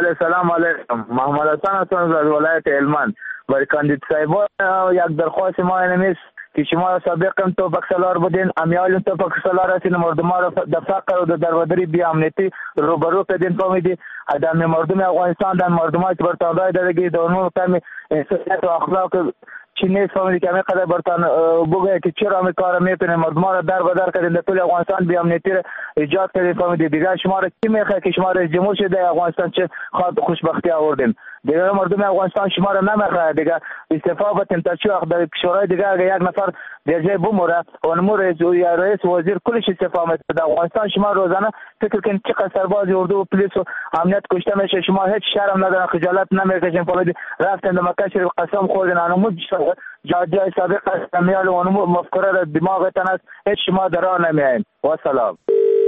بله سلام علیکم. محمد حسن هستم از ولایت هلمند. برای کاندید صاحبان یک درخواست ما اینه که شما سابقا توپک سالار بودین، امیال توپک سالار هستین، مردم را در فقر و در دربدری بی امنیتی روبرو کردین. فهمیدی ادم مردم افغانستان در مردمای برتانوی درگی دونو کمی انسانیت و اخلاق چی نیست. فهمیدی که همینقدر برتان بگه که چرا همین کار میکنین، مردم را در بدر کردین، در طول افغانستان بی امنیتی را ایجاد کردین. فهمیدی دیگه شما را کی میخواد که شما رئیس جمهور شید در افغانستان چه خاطر خوشبختی آوردین؟ دیگه مردم افغانستان شما را نمیخواد. دیگه استعفا بدین تا چه وقت در شورای دیگه اگه یک نفر در جای بموره اونمو رئیس وزیر کلش استعفا میده. در افغانستان شما روزانه فکر کنید چقدر سرباز اردو و پلیس و امنیت کشته میشه، شما هیچ شرم ندارین، خجالت نمیکشین. فهمیدی رفتن در مکه شریف قسم خوردین اونمو جای سابق است میال اونمو مفکوره در دماغتان است، هیچ شما در راه نمیاین. و سلام.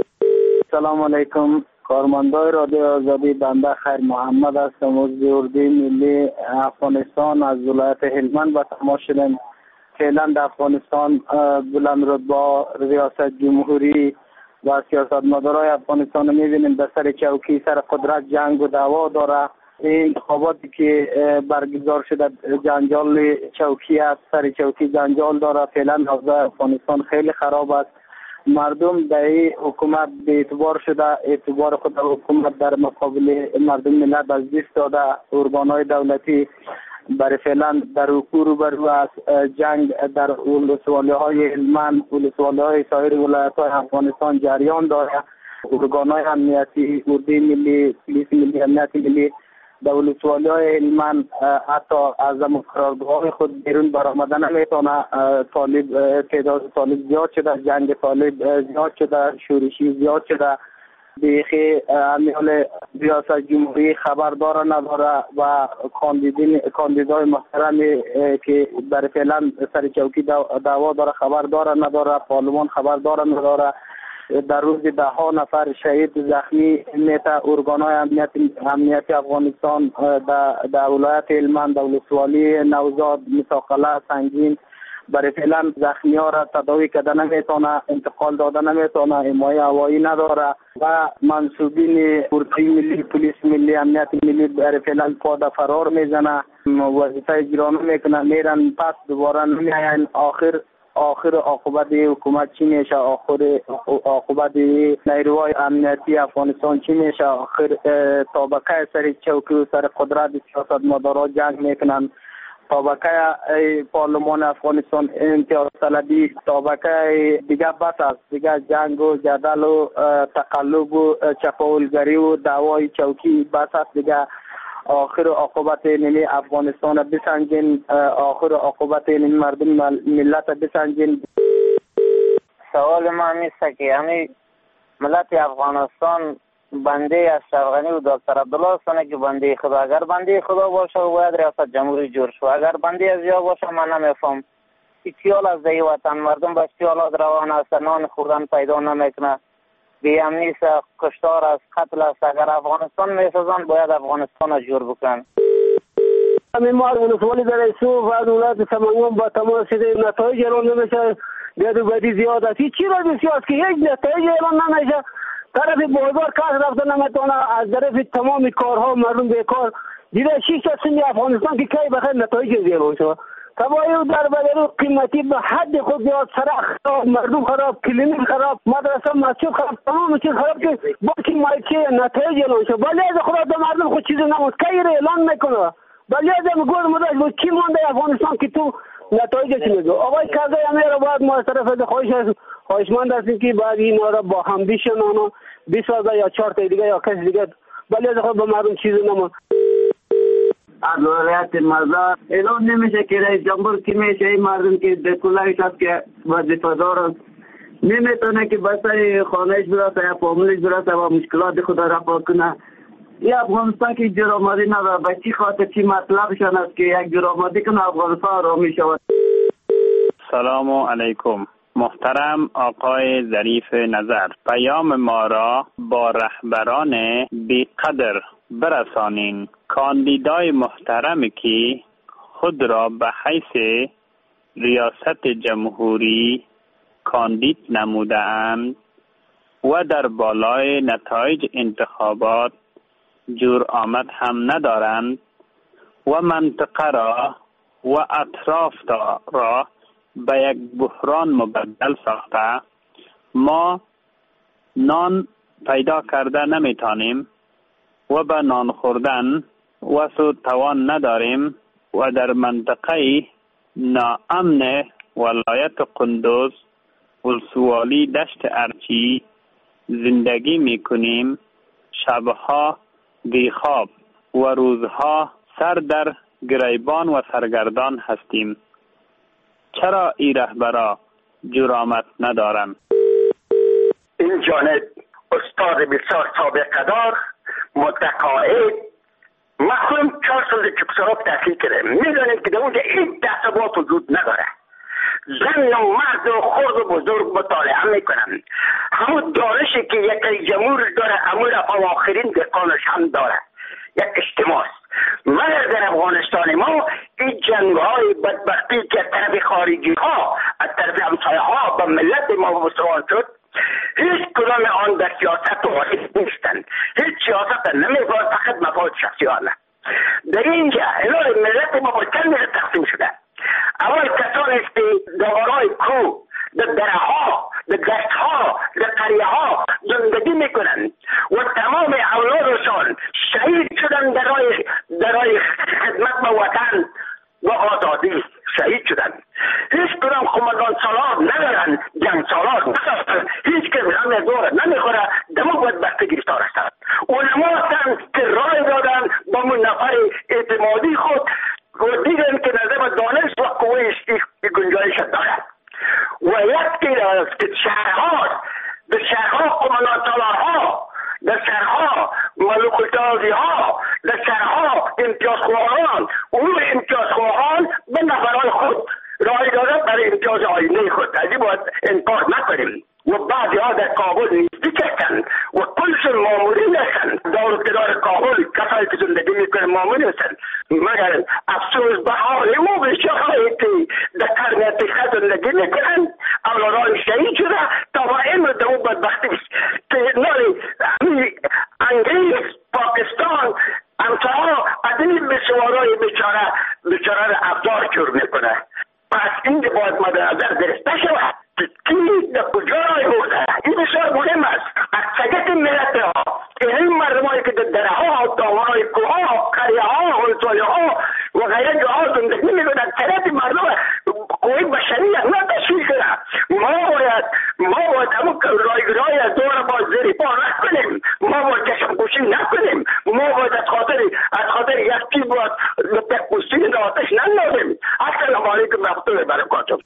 سلام علیکم. کارمندای رادیو آزادی، بنده خیر محمد هستم. از اردوی ملی افغانستان از ولایت هلمند به تماس شدم. فعلا در افغانستان بلند رتبه ریاست جمهوری و سیاستمدارای افغانستان میبینیم در سر چوکی سر قدرت جنگ و دعوا داره. این انتخاباتی که برگزار شده جنجال چوکی است، سر چوکی جنجال داره. فعلا اوضاع افغانستان خیلی خراب است. مردم در این حکومت به اعتبار شده، اعتبار خود در حکومت در مقابل مردم ملت از دست داده. ارگانهای دولتی برای فعلا در روبرو از جنگ در ولسوالی‌های هلمند، ولسوالی‌های سایر ولایت‌های افغانستان جریان داره. ارگانهای امنیتی، اردوی ملی، پلیس ملی، امنیت ملی در ولسوالی‌های هلمند حتی از قرارگاه‌های خود بیرون برآمدن نمیتونه. تعداد طالب زیاد شده، جنگ طالب زیاد شده، شورشی زیاد شده. بیخی امیال ریاست جمهوری خبردار نداره و کاندیدای محترمی که برای فعلا سر چوکی دعوا داره خبردار نداره، پارلمان خبردار نداره. در روز 10 نفر شهید زخمی میته. ارگانهای امنیتی افغانستان در ولایت هلمند، در ولسوالی نوزاد، مساقله، سنگین برای فعلا زخمی ها را تداوی کرده نمیتونه، انتقال داده نمیتونه، حمایه هوایی نداره و منصوبین اردوی ملی، پلیس ملی، امنیت ملی برای فعلا پا فرار میزنه، وظیفه اجرا نمیکنه، میرن پس دوباره نمیاین. آخر عاقبت حکومت چی میشه؟ آخر عاقبت نیروهای امنیتی افغانستان چی میشه؟ آخر طبقه سر چوکی و سر قدرت سیاستمدارا جنگ میکنن. طبقه پارلمان افغانستان امتیاز طلبی، طبقه دیگه بس است، دیگه جنگ و جدل و تقلب و چپاولگری و دعوای چوکی بس است دیگه. آخر عاقبت نمی افغانستان بسنجین، آخر عاقبت نمی مردم ملت بسنجین. سوال ما نیست که همین ملت افغانستان بنده اشرف غنی و دکتر عبدالله هستند که بنده خدا. اگر بنده خدا باشه و باید ریاست جمهوری جور شد، اگر بنده از یا باشه من نمیفهم چیال از دی وطن مردم به چیالات روان است، نان خوردن پیدا نمیکنه، بی امنی است، کشتار است، قتل است. اگر افغانستان میسازن باید افغانستان را جور بکنن. معمار ولسوالی در ایسو و دولت سمنگان با تمام شده نتایج اعلان نمیشه. گرد و بدی زیاد است. چی را بسیار است که هیچ نتایج اعلان نمیشه. طرف بازار کس رفته نمیتونه، از طرف تمام کارها مردم بیکار. دیده 6 سال افغانستان که کی بخیر نتایج اعلان شد. تباهی و دربدری قیمتی به حد خود زیاد، سرخ خراب، مردم خراب، کلینیک خراب، مدرسه مسجد خراب، تمام چیز خراب که باقی مایچه نتایج اعلان شد. ولی از خدا به مردم خود چیزی نموند، کی اعلان میکنه. ولی از گفت مدرس کی مونده افغانستان که تو نتایجش میگه. آقای کازای امیر باید ما از طرف خواهشمند هستیم که بعد اینا را با همدیشن اونا بسازه یا 4 تا دیگه یا کس دیگه. ولی از خود به مردم چیزی نموند. از ولایت مزار اعلان نمیشه که رئیس جمهور کی میشه. این مردم که در کلایش هست که وظیفه‌دار است، نمیتونه که بسای خانهش برسه یا فامیلش برسه و مشکلات خود رفع کنه. این افغانستان که جرآمدی نداره، به چی خاطر چی مطلبشان است که یک جرآمدی کنه افغانستان را میشود. سلام علیکم. محترم آقای ظریف نظر، پیام ما را با رهبران بیقدر برسانین. کاندیدای محترمی که خود را به حیث ریاست جمهوری کاندید نموده‌اند و در بالای نتایج انتخابات جور آمد هم ندارند و منطقه را و اطراف را به یک بحران مبدل ساخته ما نان پیدا کرده نمیتانیم و به نان خوردن وسو توان نداریم و در منطقه ناامن ولایت قندوز ولسوالی دشت ارچی زندگی میکنیم. شبها بیخواب و روزها سر در گریبان و سرگردان هستیم. چرا این رهبرا جرأت ندارند؟ این جانب استاد بسیار سابقه دار متقاعد مخلوم 4 سال چکسراب تحصیل کرده، میدونید که در اونجا این تعصبات وجود نداره. زن و مرد و خرد و بزرگ مطالعه میکنن. همون دانشی که یک جمهور داره همون آخرین دقانش هم داره. یک اجتماع است. مگر در افغانستان ما این جنگ های بدبختی که از طرف خارجی ها از طرف همسایه ها به ملت ما مسلمان شد، هیچ کدام آن در سیاست وارد نیستند. هیچ سیاست نمیفاد، فقط مفاد شخصیانه. در اینجا الان ملت ما با چند ملت تقسیم شده. اول کسانی است که دوارای کو، در دره ها، در دشت ها، در قریه ها زندگی میکنند و تمام اولادشان شهید شدن در راه خدمت به وطن و آزادی شهید شدن. هیچ کدام قماندان سالار ندارن، جنگ سالار ندارن، هیچ کس هم دور نمیخوره، دمو بدبختی گرفتار هستند. علما هستند که رای دادن با من نفر اعتمادی خود و دیدن که نظر به دانش و قوه گنجایش دارد. و یکی است که در شهرها قماندان سالارها، در شهرها ملوک التازی ها، در شهرها امتیازخواهان، اون امتیازخواهان به نفرهای خود رای دادن برای امتیاز آینه خود. از این باید انکار نکنیم. و بعضی ها در کابل نزدیک هستند و کلشون مامورین هستند. دار کابل کسایی که زندگی میکنن مامورین هستند. مگر افسوس به حال او بچه‌هایی که در قرن اتخاذ زندگی میکنن اولادان شهید شده تا با امر در اون بدبختی که ناری انگلیس پاکستان همساها از این بسوارای بیچاره را افزار جور میکنه. پس اینجا باید مد نظر گرفته شود که کی در کجا رای برده. این بسیار مهم است. از سگت ملت ها این مردمایی که در دره ها، دامنهای کوها، قریه ها، ولسوالی ها و غیره جاها زندگی میکنند طرف مردم قوی بشری نه تشکیل کنه. ما باید همون رایگرای از دور با زیر پا نکنیم. ما باید کشمکشی نکنیم. ما باید از خاطر یکی باید پوستین آتش نندازیم. السلام علیکم و رحمت الله و برکاته.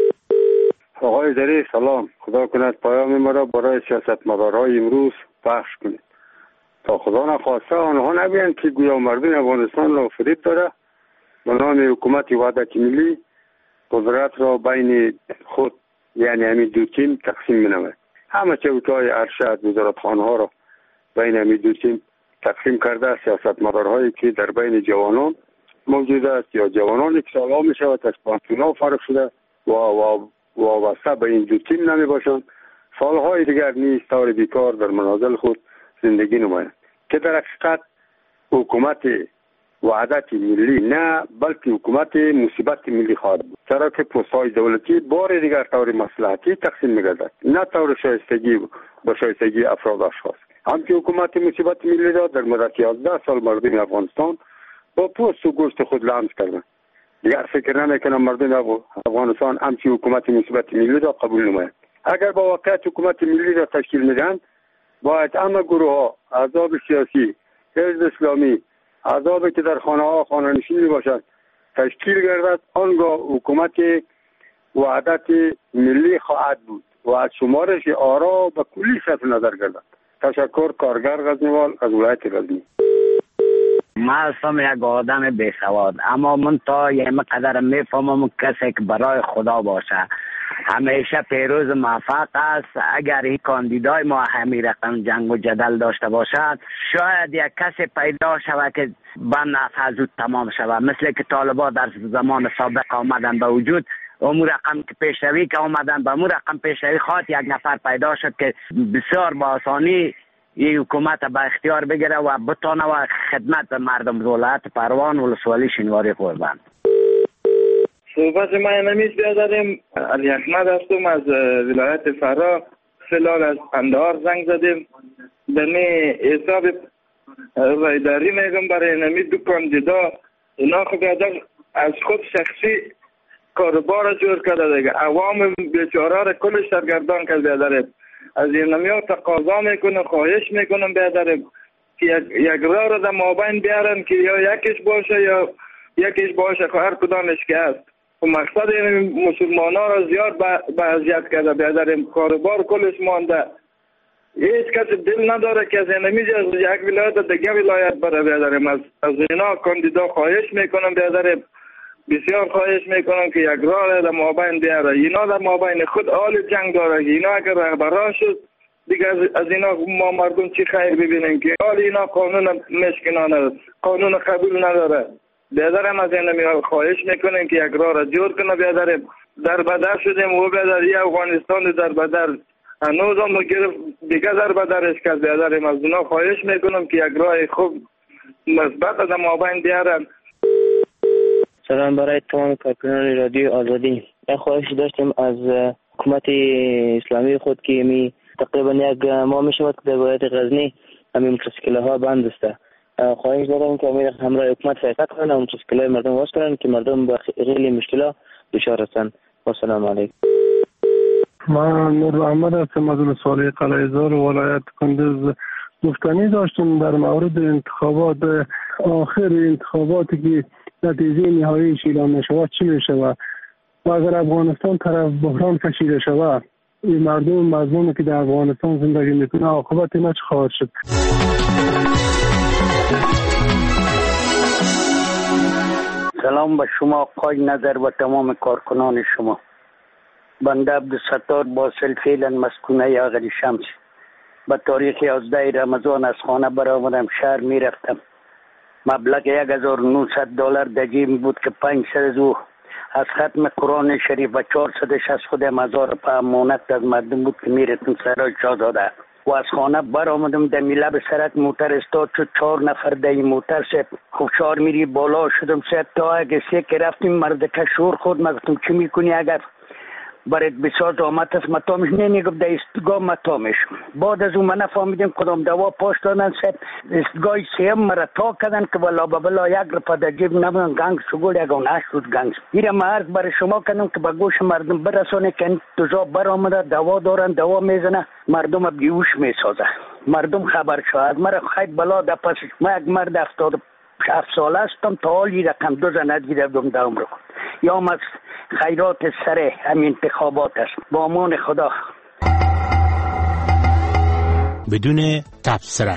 آقای ظریف سلام. خدا کند پیام ما را برای سیاستمدارهای امروز پخش کنید تا خدا نخواسته آنها نبینند که گویا مردم افغانستان را فریب داده به نام حکومت وحدت ملی قدرت را بین خود یعنی همین دو تیم تقسیم می‌نماید. همه چوکای ارشد وزارتخانه ها را بین همین دو تیم تقسیم کرده. سیاستمدارهایی که در بین جوانان موجود است یا جوانانی که سالها می شود از پانتونا فرق شده و وابسته به این دو تیم نمی باشند، سالهای دیگر نیز طور بیکار در منازل خود زندگی نمایند که در حقیقت حکومت وحدت ملی نه بلکه حکومت مصیبت ملی خواهد بود، چرا که پست‌های دولتی بار دیگر طور مصلحتی تقسیم می‌گردد نه طور شایستگی با شایستگی افراد اشخاص. همچنین حکومت مصیبت ملی را در مدت 11 سال مردم افغانستان با پوست و گوشت خود لمس کردند. دیگر فکر نمیکنم مردم افغانستان همچنین حکومت مصیبت ملی را قبول نمایند. اگر با واقعیت حکومت ملی را تشکیل میدهند باید همه گروه ها، احزاب سیاسی، حزب اسلامی، احزابی که در خانه ها خانه نشین باشد تشکیل گردد. آنگاه حکومت وحدت ملی خواهد بود و از شمارش آرا به کلی صرف نظر گردد. تشکر. کارگر غزنیوال از ولایت غزنی. ما هستم یک آدم بیسواد، اما من تا یه مقدر میفهمم کسی که برای خدا باشه همیشه پیروز موفق است. اگر این کاندیدای ما همین رقم جنگ و جدل داشته باشد شاید یک کسی پیدا شود که به نفع زود تمام شود، مثل که طالبان در زمان سابق آمدن به وجود. امور رقم که پیشروی که آمدن به امور رقم پیشروی خواهد یک نفر پیدا شد که بسیار با آسانی این حکومت به اختیار بگیره و بتانه و خدمت به مردم ولایت پروان ولسوالی شینواری قربان. صحبت ما نمیست بیاداریم. علی احمد هستم از ولایت فرا. فلال از اندار زنگ زدیم. دمی حساب رایداری میگم برای نمی دو کاندیدا. اینا خب بیادار از خود شخصی کاربار جور کرده دیگه. عوام بیچاره را کلش سرگردان کرد بیاداریم. از این نمی‌ها تقاضا میکنم، خواهش میکنم بیاداریم که یک راه را در مابین بیارن که یا یکیش باشه یا یکیش باشه، هر کدامش که هست. و مقصد این مسلمان ها را زیاد به اذیت کرده بیاداریم. کاربار کلش مانده. هیچ کسی دل نداره که از اینمیز از یک ولایت دیگه ولایت بره بیاداریم. از اینا کاندیدا خواهش میکنم بیاداریم، بسیار خواهش میکنم که یک راه در مابین بیاره. اینا در مابین خود حال جنگ داره. اینا اگر رهبران شد دیگه از اینا ما مردم چی خیر ببینیم که حال اینا قانون مشکنانه، قانون قبول نداره. بیادرم از این خواهش میکنیم که یک راه را جور کنه بیادریم. در بدر شدیم و بیادر یه افغانستان در بدر هنوز هم گرفت دیگه در بدرش کرد بیادریم. از اینا خواهش میکنم که یک راه خوب مثبت در مابین بیارن. سلام برای تمام کارکنان رادیو آزادی. من خواهش داشتیم از حکومت اسلامی خود که می تقریبا یک ماه می شود که در ولایت غزنی همین موتورسیکل ها بند است. خواهش دارم که امیر همراه حکومت فیصله کنند و موتورسیکل های مردم واس کنند که مردم با خیلی مشکلات دچار هستند. و سلام علیکم. من نور محمد هستم از ولسوالی قلعه‌زار و ولایت کندز. گفتنی داشتم در مورد انتخابات. آخر انتخاباتی که نتیجه نهایی اعلام می‌شود چی می‌شود و اگر افغانستان طرف بحران کشیده شود این مردم مظلومی که در افغانستان زندگی میکنه عاقبت اینا چه خواهد شد؟ سلام به شما آقای نظر و تمام کارکنان شما. بنده عبدالستار باصل فعلا مسکونه آقای شمس. به تاریخ 11 رمضان از خانه برآمدم، شهر میرفتم. مبلغ $1900 در جیب بود که 500 از او از ختم قرآن شریف و 400 از خود مزار په امانت از مردم بود که میرتم سرای شاهزاده. و از خانه برآمدم در لب سرک موتر استاد شد. 4 نفر در این موتر سه خوشار میری بالا شدم سه تا اگه سه که رفتیم مرد که شور خود مگفتم چی میکنی اگر برات بساز آمد است مطامش نمیگفت در استگاه مطامش. بعد از اون من نفهمیدیم کدام دوا پاش دادن سه استگاه سیم مرا تا کردن که بلا بلا یک رپا در جیب نبودن گنگ شگول یکان شد گنگ. ایره مرد برای شما کردم که به گوش مردم برسانه که این تجاب برآمده دوا دارن دوا میزنه مردم بیهوش میسازه. مردم خبر شد مرا خیلی بلا در پسش. ما یک مرد 77 ساله هستم تا حالی رقم 2 ندیدم در عمر خود. یا از خیرات سر همین انتخابات است. با امان خدا. بدون تبصره.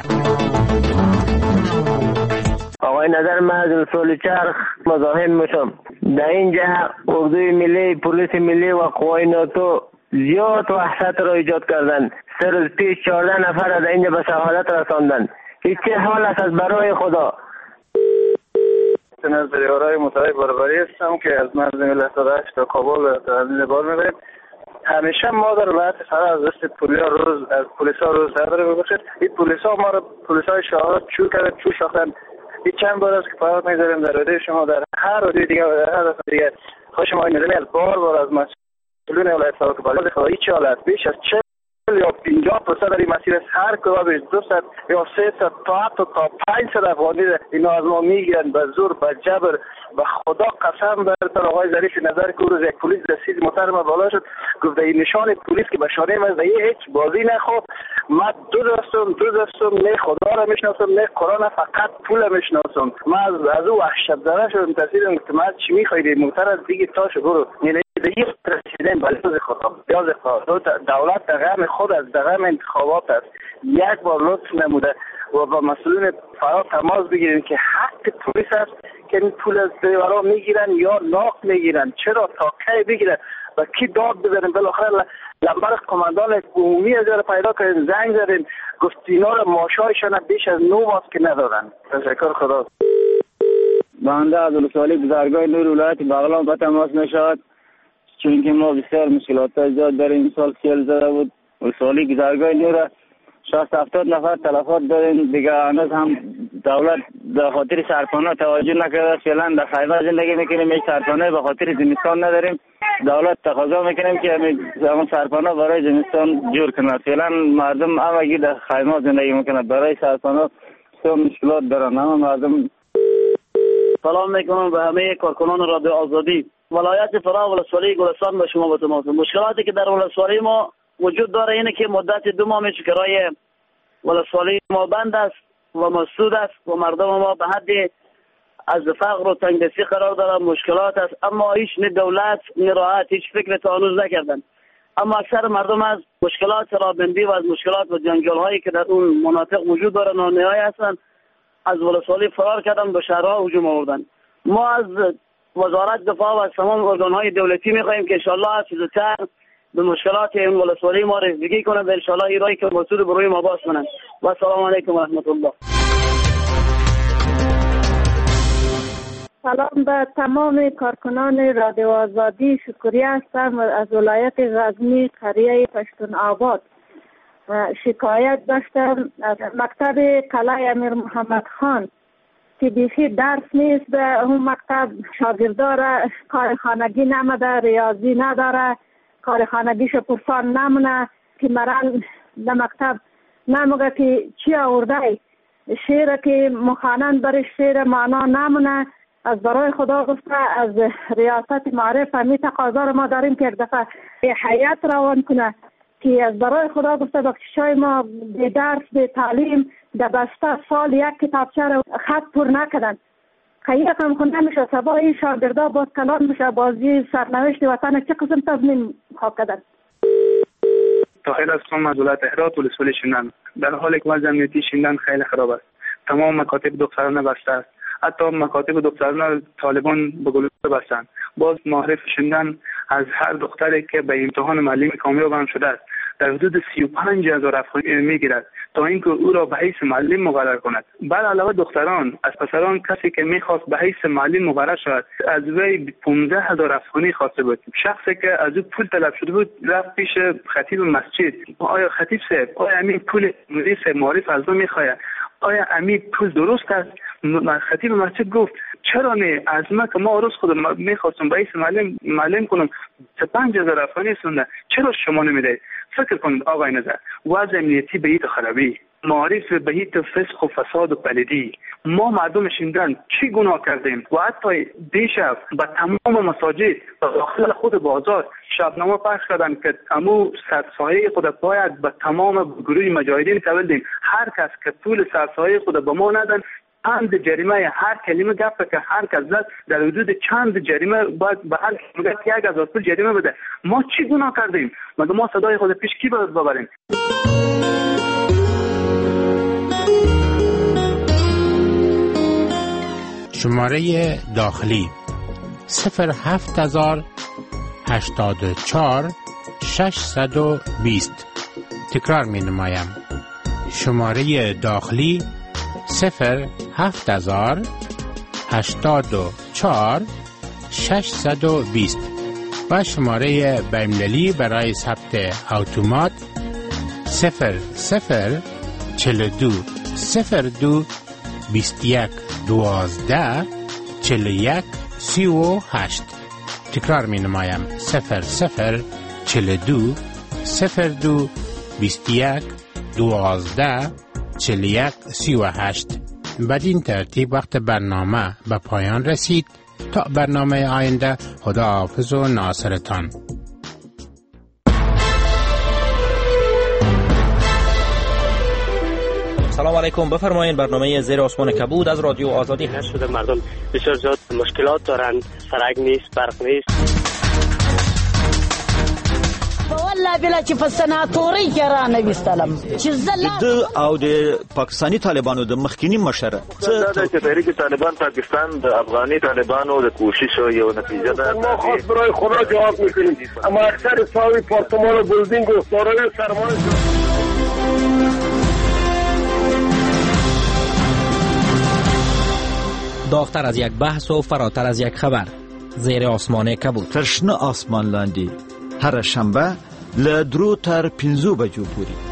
آقای نظر من از رسول چرخ مزاحم میشم. در اینجا اردوی ملی، پلیس ملی و قوای ناتو زیاد وحشت را ایجاد کردن. 3 روز پیش 14 نفر از اینجا به شهادت رساندن. هیچ چه حال است از برای خدا؟ از ریارای متحد برابری هستم که از مرز ملت داشت تا کابل تحمیل بار میبریم. همیشه ما در ولایت فرا از دست پلیسا روز داره ببخشید. این پلیسا ما رو پلیسای شهر چو کردن چو شاختن. این چند بار است که پیام میذاریم در رادیو شما در هر رادیو دیگه هر دیگه خوش ما این بار از مسئولین ولایت فرا که بالا خدایی چه حالت بیش از 40 یا 50% در این مسیر است. هر کدامش 200 یا 300 تا 500 افغانی اینا از ما میگیرن به زور به جبر. به خدا قسم برتر آقای ظریف نظر که روز یک پلیس رسید محترم بالا شد گفت این نشان پلیس که به شانه من هیچ بازی نخورد. من دو دستم نه خدا را میشناسم نه قرآن، فقط پول میشناسم. من از او وحشت زده شدم تصیرم که من چی میخوایی محتر از دیگه تاش برو دیگه رسیدن به لحظه خدا. یاد دولت در غم خود از در غم انتخابات است. یک بار لطف نموده و با مسئولین فرا تماس بگیرین که حق پلیس است که این پول از دیوارا میگیرن یا ناق میگیرن. چرا تا کی بگیرن و کی داد بزنن؟ بالاخره لمبر کماندان عمومی از پیدا کردن، زنگ زدن گفت اینا رو ماشایشان بیش از 9 ماه که ندادن. تشکر خدا. بنده از ولسوالی گذرگاه نور ولایت بغلان به تماس نشد چون که ما بسیار مشکلات زیاد در این سال سیل زده بود. ولسوالی گذرگاه نور 60-70 نفر تلفات داریم دیگه. هنوز هم دولت به خاطر سرپناه توجه نکرده. فعلا در خیمه زندگی میکنیم، هیچ سرپناه به خاطر زمستان نداریم. دولت تقاضا میکنیم که همون سرپناه برای زمستان جور کنه. فعلا مردم همگی در خیمه زندگی میکنه، برای سرپناه سو مشکلات دارن همه مردم. سلام میکنم به همه کارکنان رادیو آزادی. ولایت فرا ولسوالی گلستان به شما با تماس. مشکلاتی که در ولسوالی ما وجود داره اینه که مدت 2 ماه میشه که راه ولسوالی ما بند است و مسدود است و مردم ما به حد از فقر و تنگدستی قرار دارن. مشکلات است، اما هیچ نه دولت نه راحت هیچ فکر تا هنوز نکردن. اما اکثر مردم از مشکلات رابندی و از مشکلات و جنجال هایی که در اون مناطق وجود داره نانهایی هستن، از ولسوالی فرار کردن، به شهرها هجوم آوردن. ما از وزارت دفاع و از تمام ارگان‌های دولتی می‌خواهیم که انشالله از زودتر به مشکلات این ولسوالی ما رسیدگی کنند و انشالله این راهی که مسدود بروی ما باز کنند. و السلام علیکم و رحمت الله. سلام به تمام کارکنان رادیو آزادی. شکریه هستم از ولایت غزنی قریه پشتون آباد. شکایت داشتم از مکتب قلعه امیر محمد خان که بیخی درس نیست. به اون مکتب شاگرداره کار خانگی نمده، ریاضی نداره، کار خانگیش پرسان نمونه که مرن در مکتب نموگه که چی آورده شعر که مخانن برش شعر معنا نمونه. از برای خدا گفته از ریاست معرف همی تقاضا رو ما داریم که یک دفعه حیات روان کنه که از برای خدا گفته بخشای ما به درس به تعلیم در بسته سال یک کتابچه رو خط پر نکردن. خیلی هم خونده میشه سبا این شاگردا باز کلان میشه بازی سرنوشت وطن چه قسم تضمین خواه کردن. طاهر هستم از ولایت هرات ولسوالی شندن. در حالی که وضع امنیتی شندن خیلی خراب است. تمام مکاتب دخترانه بسته است. حتی مکاتب دخترانه طالبان به گلوله بستند. باز معرف شندن از هر دختری که به امتحان معلمی کامیاب هم شده است در حدود 35,000 افغانی میگیرد تا اینکه او را به حیث معلم مقرر کند. بر علاوه دختران از پسران کسی که میخواست به حیث معلم مقرر شود از وی 15,000 افغانی خواسته بود. شخصی که از او پول طلب شده بود رفت پیش خطیب مسجد. آیا خطیب صاحب، آیا همین پول مدیر صاحب معرف از ما میخواهد؟ آیا همین پول درست است؟ خطیب مسجد گفت چرا نه؟ از ما که ما روز خود میخواستم به حیث معلم کنم 5,000 افغانی سنده، چرا شما نمیدهید؟ فکر کنید آقای نظر، وضع امنیتی به هیت خرابی، معارف به هیت فسق و فساد و پلیدی. ما مردم شندن چی گناه کردیم؟ و حتی دیشب به تمام مساجد و داخل خود بازار شبنامه پخش کردن که امو سرسایه خود باید به تمام گروه مجاهدین تحویل دیم. هر کس که پول سرسایه خود به ما ندن چند جریمه، هر کلمه گفت که هر کس زد در حدود چند جریمه باید به هر کلمه 1,000 پول جریمه بده. ما چی گناه کردیم؟ مگه ما صدای خود پیش کی باید ببریم؟ شماره داخلی 07084 620. تکرار می نمایم. شماره داخلی 07084 620 و شماره بین‌المللی برای ثبت اتومات 0042 02 21 12 41 38. تکرار می نمایم 0042 02 21 12 41 38. بدین ترتیب وقت برنامه به پایان رسید. تا برنامه آینده، خدا حافظ و ناصرتان. سلام علیکم، بفرمایید. برنامه زیر آسمان کبود از رادیو آزادی هست. شده مردم بسیار زیاد مشکلات دارند، سرک نیست، برق نیست. والله بلا چې په سناتوري کې را نه وستلم چې زله د او د پاکستاني طالبانو د مخکینی مشر دا چې تحریک طالبان پاکستان د افغاني طالبانو د کوشش یو نتیجه ده. ما خاص برای خدا جواب میکنیم، اما اکثر ساوی پارتمان و بلدینگ و دارای سرمایه داغتر از یک بحث و فراتر از یک خبر. زیر آسمان کبود، ترشنه آسمان لاندی، هر شنبه له 3 تر 5 بجو پوری.